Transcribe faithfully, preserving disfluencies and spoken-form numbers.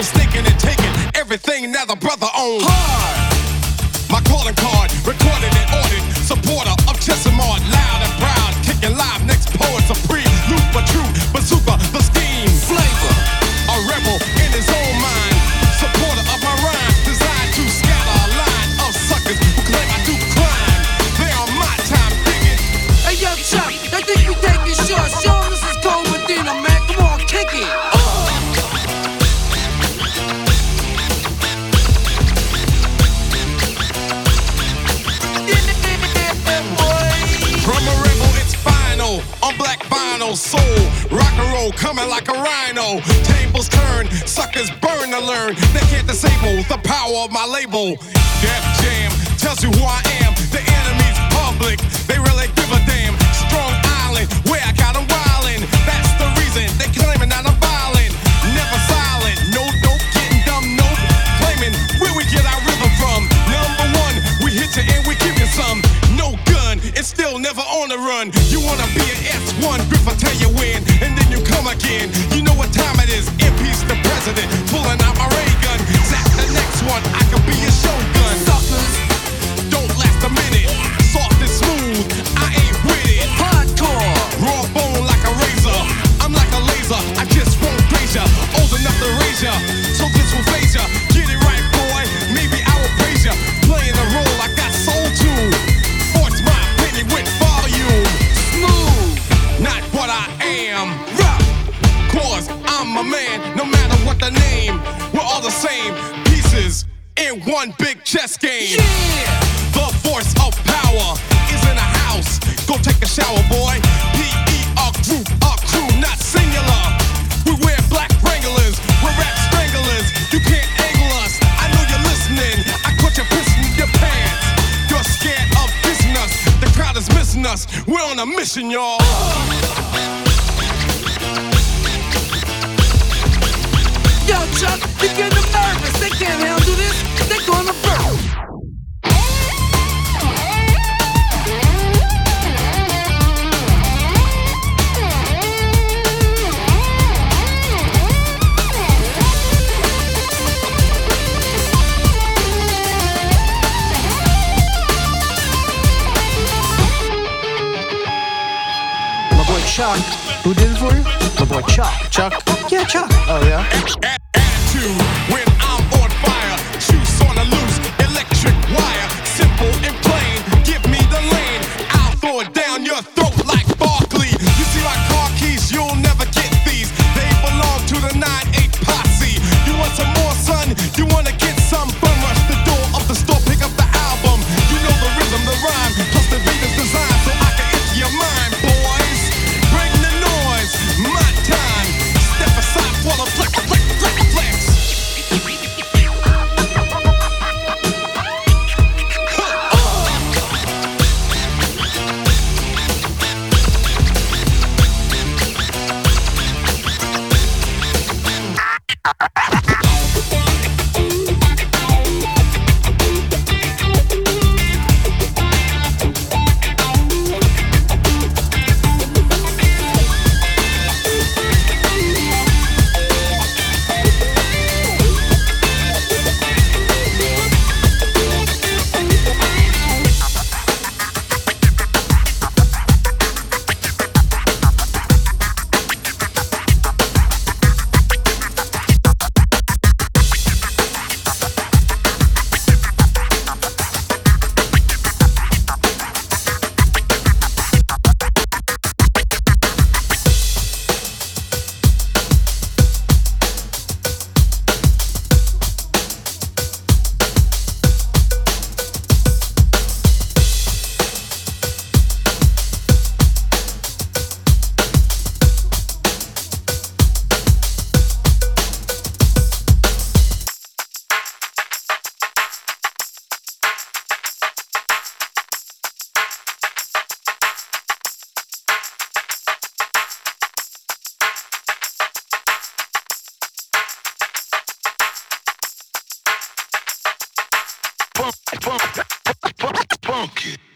snaking and taking everything now the brother owns. Hard. My calling card, recorded and ordered. Supporter of Chesimard, loud and proud. Kicking live, next poet supreme. Loop but true, bazooka, the steam. Flavor, a rebel in his own mind. Supporter of my rhyme, designed to scatter a line of suckers who claim I do crime. They are my time digging. Hey yo, Chuck, they think we taking shots. Show 'em this is Cold Medina, man. Come on, kick it. From a rebel, it's final. On black vinyl, soul, rock and roll, coming like a rhino. Tables turn, suckers burn to learn. They can't disable the power of my label. Def Jam tells you who I am. The enemy's public, they really give a damn. Strong Island, where I got them wildin'. That's the reason they claiming that I'm violent. Never silent, no dope, getting dumb, nope. Claiming where we get our rhythm from. Number one, we hit you and we give you some. No gun, it's still never on the run. You wanna be an S one, grip I tell you when, and then you come again. You know what time it is, impeach the president, pulling out my ray gun. Zap the next one, I could be a shogun. Suckers, don't last a minute, soft and smooth, I ain't with it. hardcore. Raw bone like a razor, I'm like a laser, I just won't praise ya. Old enough to raise ya, so this will phase ya. Get it right, boy, maybe I will praise ya. Playing the role I got soul to. Force my opinion with volume. Smooth, Not what I am. Rock, cause I'm a man, no matter what the name. We're all the same pieces in one big chess game. yeah. The force of power is in the house. Go take a shower, boy. P E a group, a crew, not singular. We wear black Wranglers, we're rap stranglers. You can't angle us, I know you're listening. I caught you pissing your pants. You're scared of dissing us. The crowd is missing us. We're on a mission, y'all. Yo, Chuck, they getting them nervous. They can't handle this. They're gonna burn. My boy Chuck. Who did it for you? My boy Chuck. Chuck? Yeah, Chuck. Oh, yeah? Attitude when I'm on fire. Juice on the loose, electric wire. Simple and plain, give me the lane. I'll throw it down your throat like Barkley. You see my car keys, you'll never get these. They belong to the nine eight posse. You want some more, son? You wanna get some? Bum rush the door of the store, pick up the album. You know the rhythm, the rhyme, plus the beat is designed so I can enter your mind, boys. Bring the noise, my time. Step aside for the flex, flex, flex, flex. Funk it.